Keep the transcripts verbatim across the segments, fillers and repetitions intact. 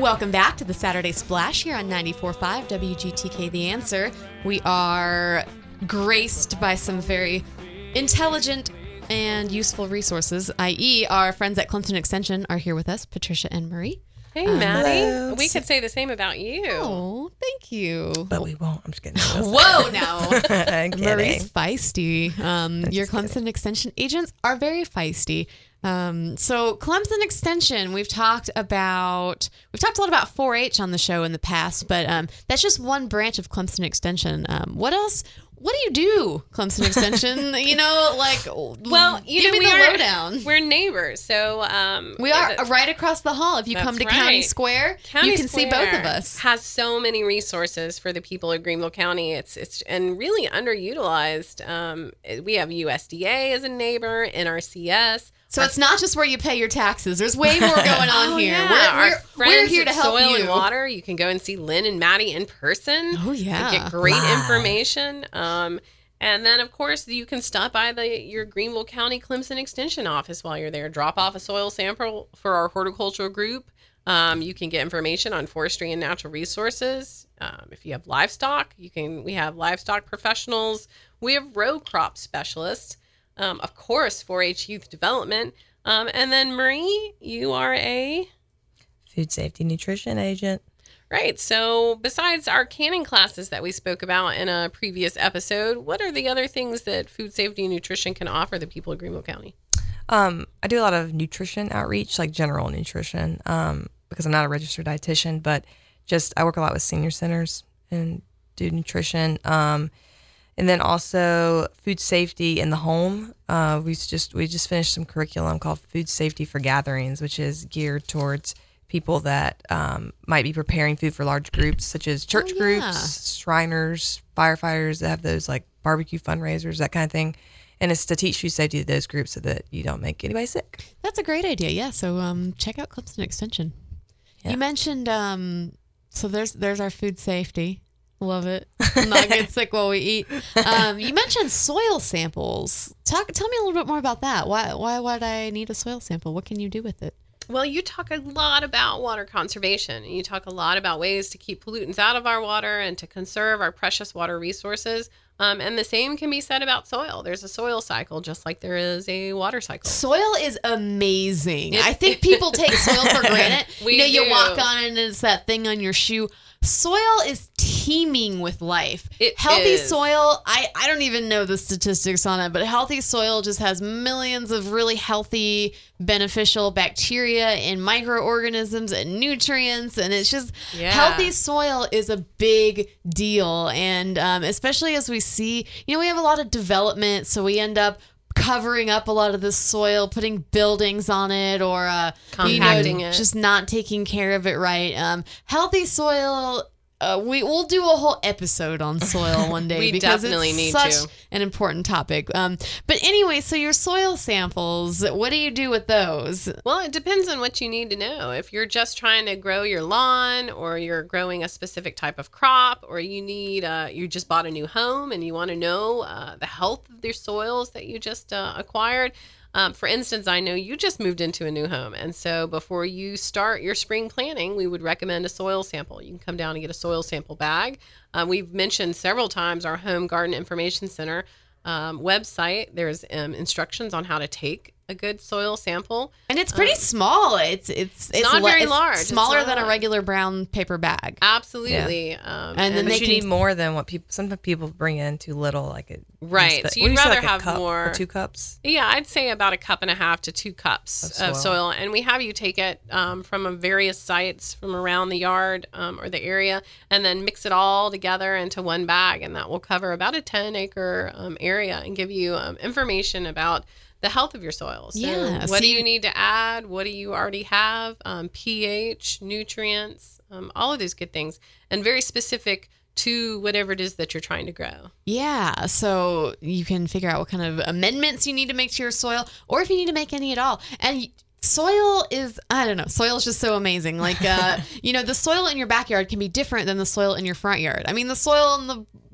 welcome back to the Saturday Splash here on ninety-four point five W G T K The Answer. We are graced by some very intelligent and useful resources, that is our friends at Clemson Extension are here with us, Patricia and Marie. Hey, um, Maddie. hello. We could say the same about you. Oh, thank you. But we won't. I'm just kidding. Whoa, now. I'm kidding. Marie's feisty. Um, your just Clemson kidding. Extension agents are very feisty. Um, so Clemson Extension, we've talked about, we've talked a lot about four H on the show in the past, but um, that's just one branch of Clemson Extension. Um, what else? What do you do, Clemson Extension? you know, like, Well, you give know, me we the are, lowdown. We're neighbors, so um, We are the- right across the hall. If you That's come to right. County Square, County you can see both Square of us. Has so many resources for the people of Greenville County. It's it's and really underutilized. Um, we have U S D A as a neighbor, N R C S. So it's not just where you pay your taxes. There's way more going on Oh, here. yeah. We're, Our we're, friends we're here to at help Soil you. and Water. You can go and see Lynn and Maddie in person. Oh, yeah. You get great Live. information. Um, and then, of course, you can stop by the your Greenville County Clemson Extension office while you're there. Drop off a soil sample for our horticultural group. Um, you can get information on forestry and natural resources. Um, if you have livestock, you can. We have livestock professionals. We have row crop specialists. Um, of course, four H youth development. Um, and then Marie, you are a Food safety nutrition agent. right. So besides our canning classes that we spoke about in a previous episode, what are the other things that food safety and nutrition can offer the people of Greenville County? Um, I do a lot of nutrition outreach, like general nutrition, um, because I'm not a registered dietitian, but just I work a lot with senior centers and do nutrition. Um, and then also food safety in the home. Uh, we just we just finished some curriculum called Food Safety for Gatherings, which is geared towards people that um, might be preparing food for large groups, such as church Oh, yeah. groups, Shriners, firefighters that have those like barbecue fundraisers, that kind of thing. And it's to teach food safety to those groups so that you don't make anybody sick. That's a great idea. Yeah. So um, check out Clemson Extension. Yeah. You mentioned um, so there's there's our food safety. Love it. Not get sick while we eat. Um, you mentioned soil samples. Talk. Tell me a little bit more about that. Why why would I need a soil sample? What can you do with it? Well, you talk a lot about water conservation, and you talk a lot about ways to keep pollutants out of our water and to conserve our precious water resources. Um, and the same can be said about soil. There's a soil cycle, just like there is a water cycle. Soil is amazing. It- I think people take soil for granted. We you know, you do. walk on it and it's that thing on your shoe. Soil is teeming with life. It healthy is. soil, I, I don't even know the statistics on it, but healthy soil just has millions of really healthy, beneficial bacteria and microorganisms and nutrients. And it's just Yeah. healthy soil is a big deal. And um, especially as we see, you know, we have a lot of development, so we end up covering up a lot of the soil, putting buildings on it, or uh, you know, Compacting it. just not taking care of it right. Um, healthy soil. Uh, we will do a whole episode on soil one day We because definitely it's need such to. an important topic. Um, but anyway, so your soil samples, what do you do with those? Well, it depends on what you need to know. If you're just trying to grow your lawn, or you're growing a specific type of crop, or you need, uh, you just bought a new home and you want to know uh, the health of your soils that you just uh, acquired. Um, for instance, I know you just moved into a new home. And so before you start your spring planting, we would recommend a soil sample. You can come down and get a soil sample bag. Uh, we've mentioned several times our Home Garden Information Center um, website. There's um, instructions on how to take a good soil sample. And it's pretty Um, small. It's it's it's, not le- very it's large. It's smaller not than a large. regular brown paper bag. Absolutely. Um, And then But they you can- need more than what people. Sometimes people bring in too little, like it. Right, What so do you you'd say, rather like a have cup more- or two cups. Yeah, I'd say about a cup and a half to two cups Of of soil. soil. And we have you take it um, from a various sites from around the yard um, or the area, and then mix it all together into one bag. And that will cover about a ten acre um, area and give you um, information about the health of your soil. So Yeah, what so do you- you need to add? What do you already have? Um, pH, nutrients, um, all of those good things, and very specific to whatever it is that you're trying to grow. Yeah, so you can figure out what kind of amendments you need to make to your soil, or if you need to make any at all. And y- soil is, I don't know, soil is just so amazing. Like, uh, you know, the soil in your backyard can be different than the soil in your front yard. I mean, the soil in the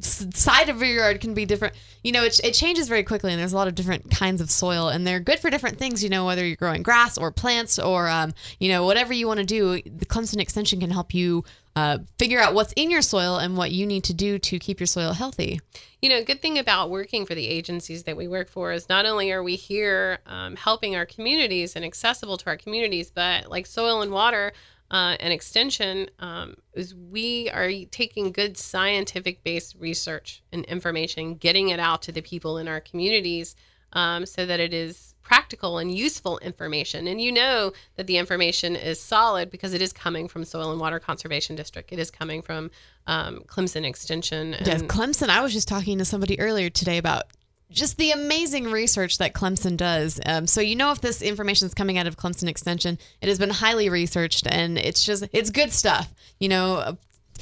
s- side of your yard can be different. You know, it, it changes very quickly, and there's a lot of different kinds of soil, and they're good for different things. You know, whether you're growing grass or plants or, um, you know, whatever you want to do, the Clemson Extension can help you uh, figure out what's in your soil and what you need to do to keep your soil healthy. You know, a good thing about working for the agencies that we work for is not only are we here um, helping our communities and accessible to our communities, but like Soil and Water uh, and Extension, um, is we are taking good scientific-based research and information, getting it out to the people in our communities um, so that it is practical and useful information. And you know that the information is solid because it is coming from Soil and Water Conservation District. It is coming from um, Clemson Extension. And Yes, Clemson. I was just talking to somebody earlier today about just the amazing research that Clemson does. Um, so you know if this information is coming out of Clemson Extension, it has been highly researched, and it's just it's good stuff. You know,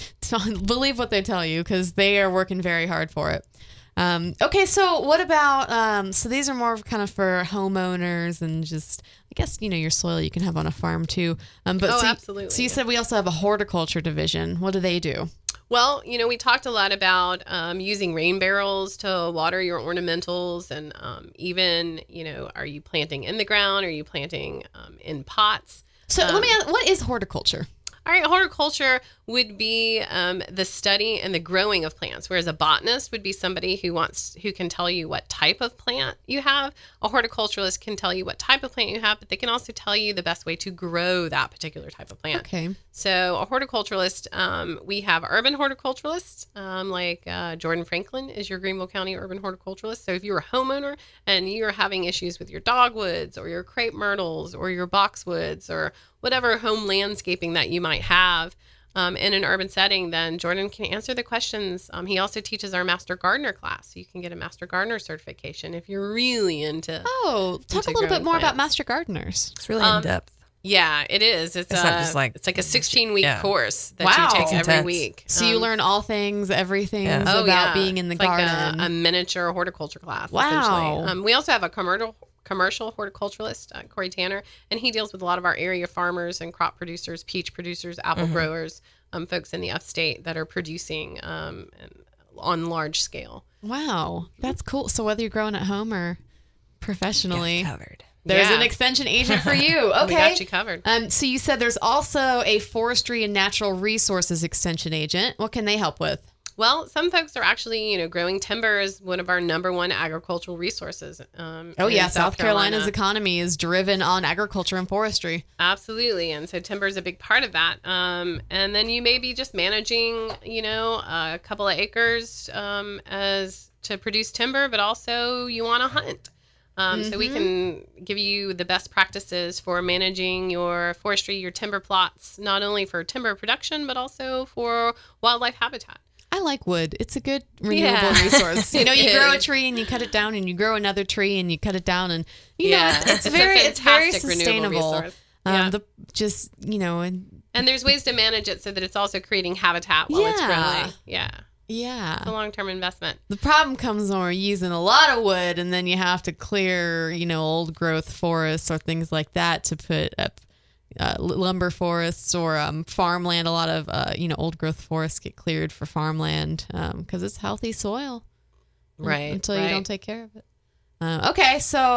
believe what they tell you because they are working very hard for it. Um, okay, so what about, um, so these are more kind of for homeowners and just, I guess, you know, your soil you can have on a farm too. Um, but Oh, so, absolutely, So you yeah. said we also have a horticulture division. What do they do? Well, you know, we talked a lot about um, using rain barrels to water your ornamentals, and um, even, you know, are you planting in the ground? Are you planting um, in pots? So Um, let me ask, what is horticulture? All right, horticulture would be um, the study and the growing of plants, whereas a botanist would be somebody who wants who can tell you what type of plant you have. A horticulturalist can tell you what type of plant you have, but they can also tell you the best way to grow that particular type of plant. Okay. So a horticulturalist, um, we have urban horticulturalists, um, like uh, Jordan Franklin is your Greenville County urban horticulturalist. So if you're a homeowner and you're having issues with your dogwoods or your crepe myrtles or your boxwoods or whatever home landscaping that you might have um, in an urban setting, then Jordan can answer the questions. Um, he also teaches our Master Gardener class. So you can get a Master Gardener certification if you're really into. Oh, talk into a little bit growing more about plants. Master Gardeners. It's really Um, in depth. Yeah, it is. It's, It's a, not just like- it's like a sixteen week yeah. course that Wow. you take It's every intense. week. So you Um, learn all things, everything Yeah. Oh, about yeah. being in the It's like garden. a, a miniature horticulture class. Wow. Essentially. Um, we also have a commercial commercial horticulturalist, uh, Corey Tanner, and he deals with a lot of our area farmers and crop producers, peach producers, apple Mm-hmm. growers, um, folks in the upstate that are producing um, and- on large scale. Wow, that's cool. So whether you're growing at home or professionally, Covered. there's Yeah. an extension agent for you. Okay. We got you covered. Um, so you said there's also a forestry and natural resources extension agent. What can they help with? Well, some folks are actually, you know, growing timber is one of our number one agricultural resources. Um, Oh in yeah, South Carolina's Carolina. economy is driven on agriculture and forestry. Absolutely. And so timber is a big part of that. Um, and then you may be just managing, you know, a couple of acres um, as to produce timber, but also you want to hunt. Um, So we can give you the best practices for managing your forestry, your timber plots, not only for timber production, but also for wildlife habitat. I like wood. It's a good renewable Yeah. resource. You know, you It grow a is. tree and you cut it down, and you grow another tree and you cut it down, and you Yeah. know, it's, it's, It's a very, it's very fantastic renewable sustainable. resource. Um, Yeah. the just you know, and And there's ways to manage it so that it's also creating habitat while it's Yeah. growing. Yeah. yeah. It's a long-term investment. The problem comes when we're using a lot of wood, and then you have to clear, you know, old growth forests or things like that to put up uh, lumber forests or um, farmland. A lot of, uh, you know, old growth forests get cleared for farmland because it's healthy soil. Right. Until right. you don't take care of it. Uh, okay,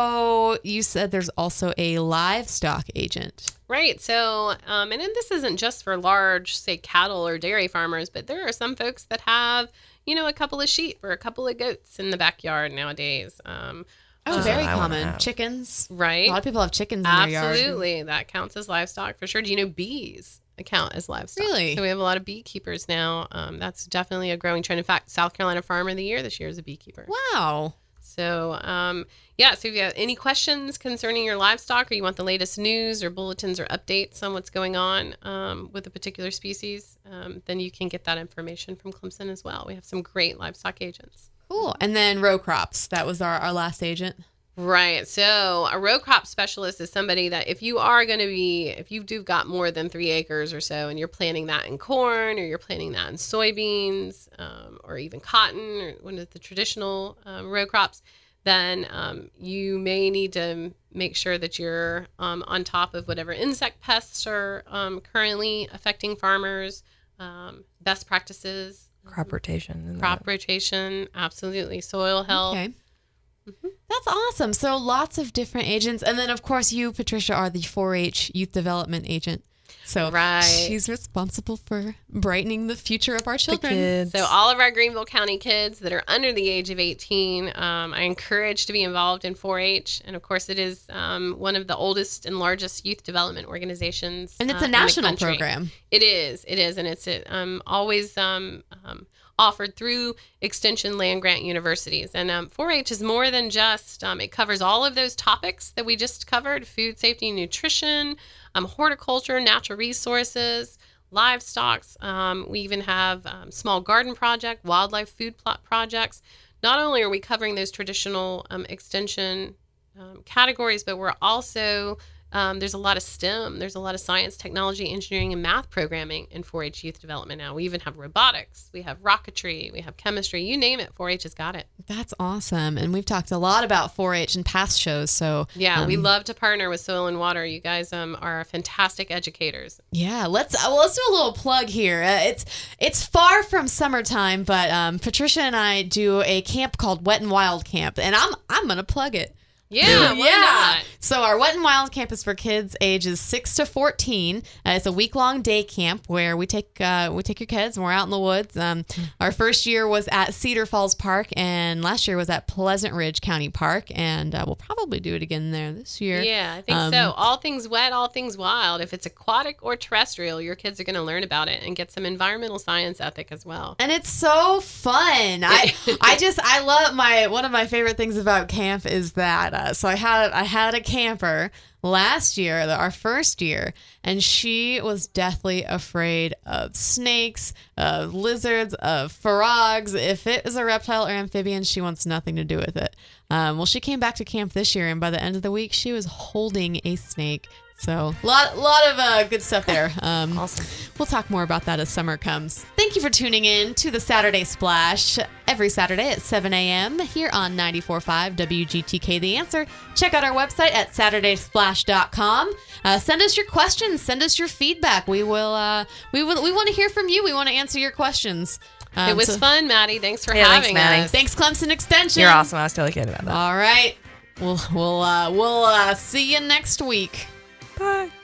so you said there's also a livestock agent. Right. So, um, and then this isn't just for large, say, cattle or dairy farmers, but there are some folks that have, you know, a couple of sheep or a couple of goats in the backyard nowadays. Um, Oh, Uh, very I wanna common. have. Chickens. right. A lot of people have chickens in their yard. Absolutely. That counts as livestock for sure. Do you know bees count as livestock? Really? So we have a lot of beekeepers now. Um, that's definitely a growing trend. In fact, South Carolina Farmer of the Year this year is a beekeeper. Wow. So, um, yeah, so if you have any questions concerning your livestock or you want the latest news or bulletins or updates on what's going on um, with a particular species, um, then you can get that information from Clemson as well. We have some great livestock agents. Cool. And then row crops. That was our, our last agent. Right. So a row crop specialist is somebody that if you are going to be, if you do got more than three acres or so and you're planting that in corn or you're planting that in soybeans um, or even cotton or one of the traditional um, row crops, then um, you may need to make sure that you're um, on top of whatever insect pests are um, currently affecting farmers, um, best practices crop rotation. And Crop that. rotation, absolutely. Soil health. Okay. That's awesome. So lots of different agents. And then, of course, you, Patricia, are the four H youth development agent. So Right. she's responsible for brightening the future of our The children. kids. So all of our Greenville County kids that are under the age of eighteen, um, I encourage to be involved in four H. And of course, it is um, one of the oldest and largest youth development organizations. And it's uh, a in the national country. program. It is. It is. And it's um, always um, um, offered through Extension land grant universities. And um, four H is more than just, um, it covers all of those topics that we just covered: food safety, nutrition, um, horticulture, natural resources, livestock. Um, we even have um, small garden project, wildlife food plot projects. Not only are we covering those traditional um, extension um, categories, but we're also Um, there's a lot of STEM. There's a lot of science, technology, engineering, and math programming in four H youth development now. We even have robotics. We have rocketry. We have chemistry. You name it, four H has got it. That's awesome. And we've talked a lot about four H in past shows. So Yeah, um, we love to partner with Soil and Water. You guys um, are fantastic educators. Yeah, let's uh, well, let's do a little plug here. Uh, it's it's far from summertime, but um, Patricia and I do a camp called Wet and Wild Camp, and I'm I'm gonna plug it. Yeah, why not? So our Wet and Wild Camp is for kids ages six to fourteen. Uh, it's a week long day camp where we take uh, we take your kids and we're out in the woods. Um, our first year was at Cedar Falls Park, and last year was at Pleasant Ridge County Park, and uh, we'll probably do it again there this year. Yeah, I think Um, so. All things wet, all things wild. If it's aquatic or terrestrial, your kids are going to learn about it and get some environmental science ethic as well. And it's so fun. I I just I love my one of my favorite things about camp is that uh, so I had I had a camper last year, our first year, and she was deathly afraid of snakes, of lizards, of frogs. If it is a reptile or amphibian, she wants nothing to do with it. Um, well, she came back to camp this year, and by the end of the week, she was holding a snake. So, lot lot of uh, good stuff there. Um, Awesome. We'll talk more about that as summer comes. Thank you for tuning in to the Saturday Splash every Saturday at seven a.m. here on ninety-four point five W G T K The Answer. Check out our website at saturday splash dot com. Uh, send us your questions. Send us your feedback. We will. Uh, we will. We want to hear from you. We want to answer your questions. Um, it was so- fun, Maddie. Thanks for Yeah, thanks, having Maddie. us. Thanks, Clemson Extension. You're awesome. I was totally kidding about that. All right. We'll we'll uh, we'll uh, see you next week. Bye.